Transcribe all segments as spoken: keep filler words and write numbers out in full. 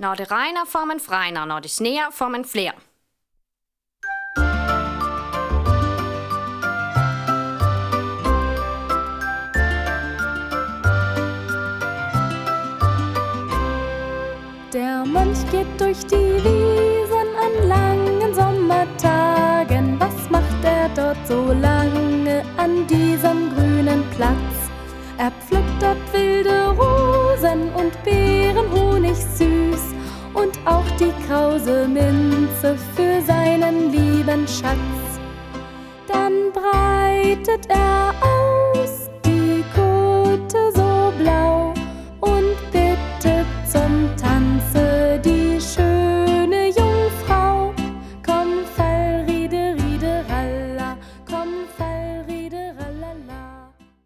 Når det regner, får man fregner. Når det sneer, får man fler. Der Mönch geht durch die Wiesen an langen Sommertagen. Was macht er dort so lange an diesem grünen Platz? Er pflückt dort wilde Rosen und Beeren Honig süß und auch die krause Minze für seinen lieben Schatz. Dann breitet er aus die Kutte so blau und bittet zum Tanze die schöne Jungfrau. Komm, Fall, Riede, Riede, Ralla, komm, Fall, Riede, Rallala.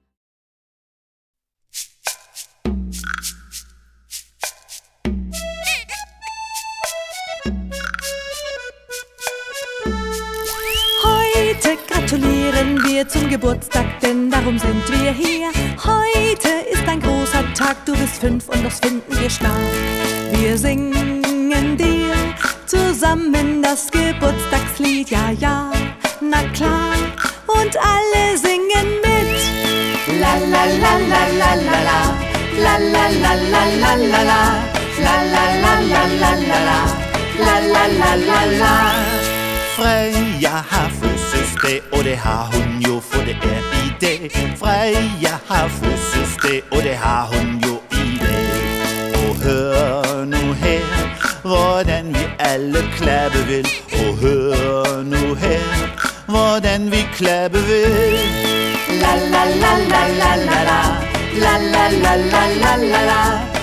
Heute gratulieren wir zum Geburtstag, denn darum sind wir hier. Heute ist ein großer Tag, du bist fünf und das finden wir stark. Wir singen dir zusammen das Geburtstagslied, ja, ja, na klar. Und alle singen mit. La la la la la la la, la la la la la la la, la la la la la la la, la la la la la. Freja har fødselsdag, og det har hun jo, for det er i dag. Freja har fødselsdag, og det har hun jo i dag. Og hør nu her, hvordan vi alle klappe vil. Og hør nu her, hvordan vi klappe vil. La la la la la la la, la la la la la la la.